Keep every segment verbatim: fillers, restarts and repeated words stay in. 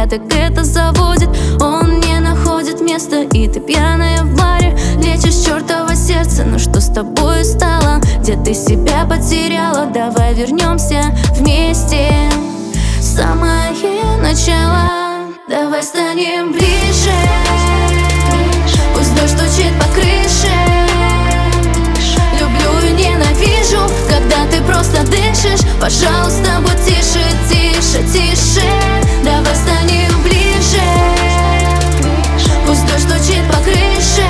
так это заводит. Он не находит места, и ты пьяная в баре. Лечишь чертово сердце, но что с тобой стало? Где ты себя потеряла? Давай вернемся вместе. Самое начало. Давай станем ближе. Пусть дождь стучит по крыше. Люблю и ненавижу, когда ты просто дышишь. Пожалуйста, будь тише, тише, тише. Давай станем ближе. Пусть дождь стучит по крыше.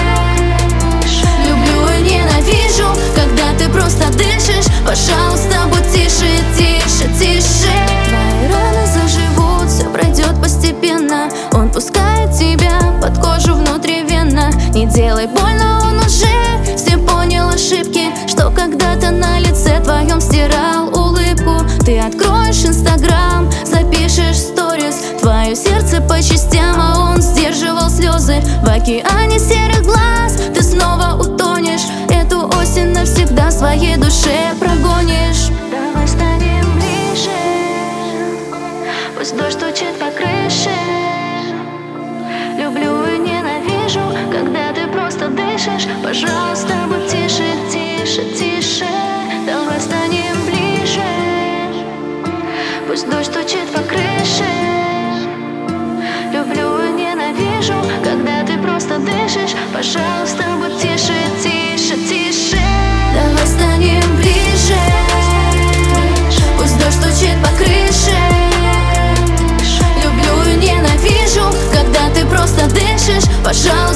Люблю и ненавижу, когда ты просто дышишь. Пожалуйста, будь тише, тише, тише. Твои раны заживут, все пройдет постепенно. Он пускает тебя под кожу внутривенно. Не делай больно, он уже все понял ошибки, что когда-то на лице твоем стирал улыбку. Ты откроешь инстаграм, запишешь сторис, твое сердце по частям, а он сдерживал слезы. В океане серых глаз ты снова утонешь. Эту осень навсегда в своей душе прогонишь. Давай станем ближе. Пусть дождь стучит по крыше. Люблю и ненавижу, когда ты просто дышишь. Пожалуйста, будь тише, тише, тише. Давай станем ближе. Пусть дождь стучит по крыше. Люблю и ненавижу, когда ты просто дышишь. Пожалуйста, будь тише, тише, тише. Давай станем ближе. Пусть дождь стучит по крыше. Люблю и ненавижу, когда ты просто дышишь. Пожалуйста.